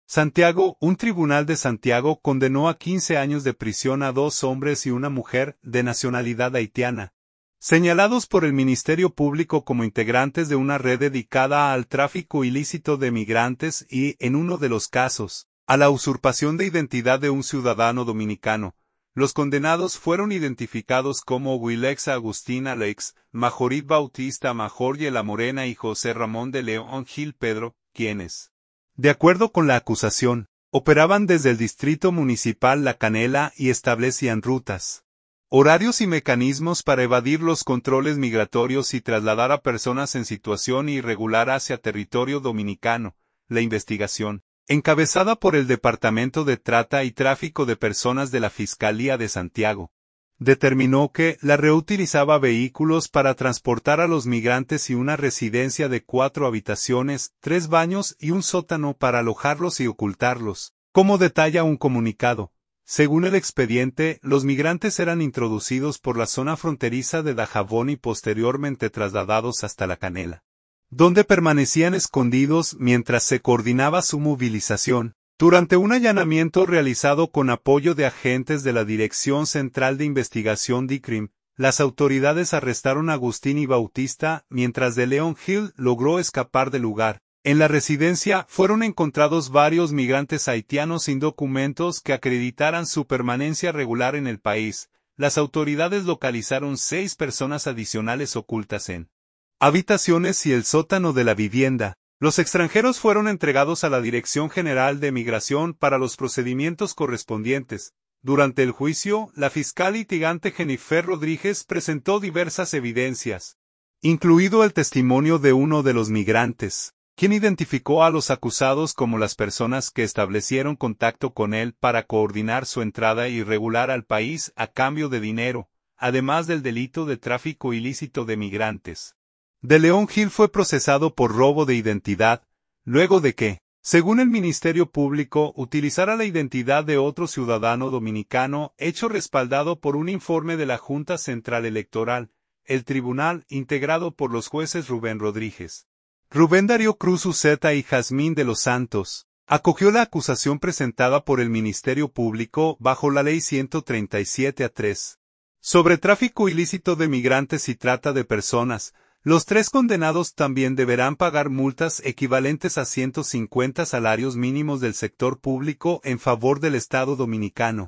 Santiago, un tribunal de Santiago condenó a 15 años de prisión a 2 hombres y una mujer, de nacionalidad haitiana, señalados por el Ministerio Público como integrantes de una red dedicada al tráfico ilícito de migrantes y, en uno de los casos, a la usurpación de identidad de un ciudadano dominicano. Los condenados fueron identificados como Wilex Agustín Alex, Majorit Bautista Majorye La Morena y José Ramón de León Gil Pedro, quienes, de acuerdo con la acusación, operaban desde el Distrito Municipal La Canela y establecían rutas, horarios y mecanismos para evadir los controles migratorios y trasladar a personas en situación irregular hacia territorio dominicano. La investigación, encabezada por el Departamento de Trata y Tráfico de Personas de la Fiscalía de Santiago, determinó que la red utilizaba vehículos para transportar a los migrantes y una residencia de 4 habitaciones, 3 baños y un sótano para alojarlos y ocultarlos. Como detalla un comunicado, según el expediente, los migrantes eran introducidos por la zona fronteriza de Dajabón y posteriormente trasladados hasta La Canela, donde permanecían escondidos mientras se coordinaba su movilización. Durante un allanamiento realizado con apoyo de agentes de la Dirección Central de Investigación DICRIM, las autoridades arrestaron a Agustín y Bautista, mientras de León Gil logró escapar del lugar. En la residencia fueron encontrados varios migrantes haitianos sin documentos que acreditaran su permanencia regular en el país. Las autoridades localizaron 6 personas adicionales ocultas en habitaciones y el sótano de la vivienda. Los extranjeros fueron entregados a la Dirección General de Migración para los procedimientos correspondientes. Durante el juicio, la fiscal litigante Jennifer Rodríguez presentó diversas evidencias, incluido el testimonio de uno de los migrantes, quien identificó a los acusados como las personas que establecieron contacto con él para coordinar su entrada irregular al país a cambio de dinero, además del delito de tráfico ilícito de migrantes. De León Gil fue procesado por robo de identidad, luego de que, según el Ministerio Público, utilizara la identidad de otro ciudadano dominicano, hecho respaldado por un informe de la Junta Central Electoral. El tribunal, integrado por los jueces Rubén Rodríguez, Rubén Darío Cruz Uceta y Jazmín de los Santos, acogió la acusación presentada por el Ministerio Público bajo la Ley 137-3 sobre tráfico ilícito de migrantes y trata de personas. Los 3 condenados también deberán pagar multas equivalentes a 150 salarios mínimos del sector público en favor del Estado dominicano.